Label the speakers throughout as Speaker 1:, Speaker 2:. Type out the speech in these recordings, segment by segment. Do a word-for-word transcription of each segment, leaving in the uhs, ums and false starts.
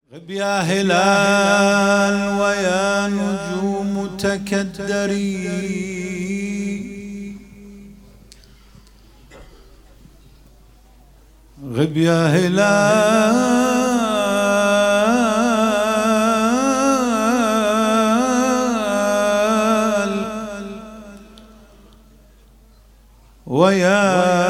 Speaker 1: غب يا هلال ويا نجوم تكدري، غب يا هلال ويا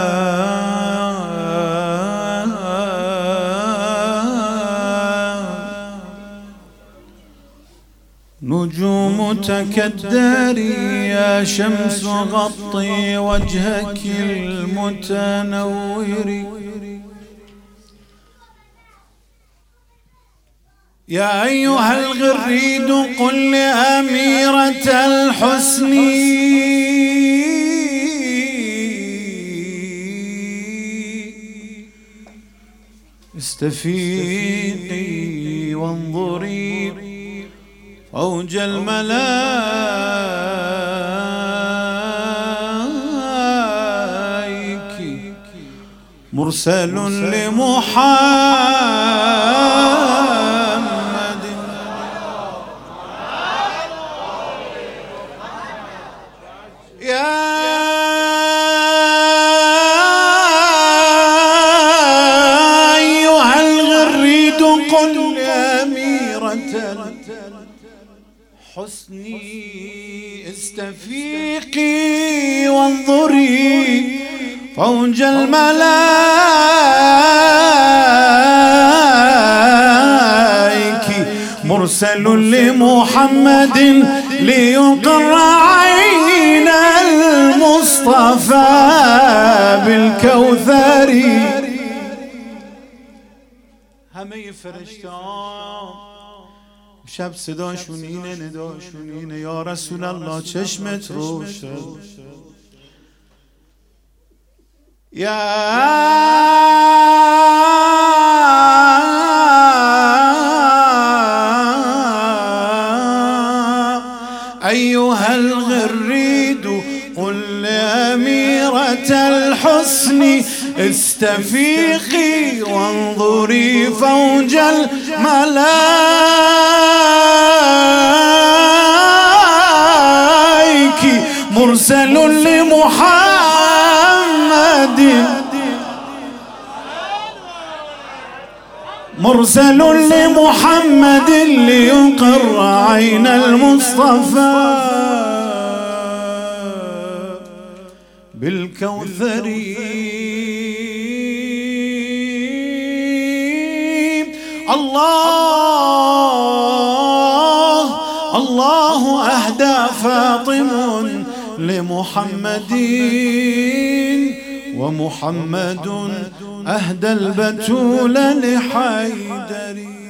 Speaker 1: نجوم تكدري، يا شمس غطي وجهك المتنور، يا أيها الغريد قل لأميرة الحسن استفيقي وانظري فوج الملائك مرسل لمحمد، يا أيها الغريد قل لأميرة حسني استفيقي وانظري فوج الملائك مرسل لمحمد ليقر عين المصطفى بالكوثر. همه فرشتان شب صداشون اینه، نداشون اینه، یا رسول الله چشمت روشن، یا أيها الغريد قل لأميرة الحسن استفيقي وانظري فوج الملائك مرسل لمحمد مرسل لمحمد ليقر عين المصطفى بالكوثر. الله الله أهدى فاطم لمحمد ومحمد أهدى البتول لحيدر.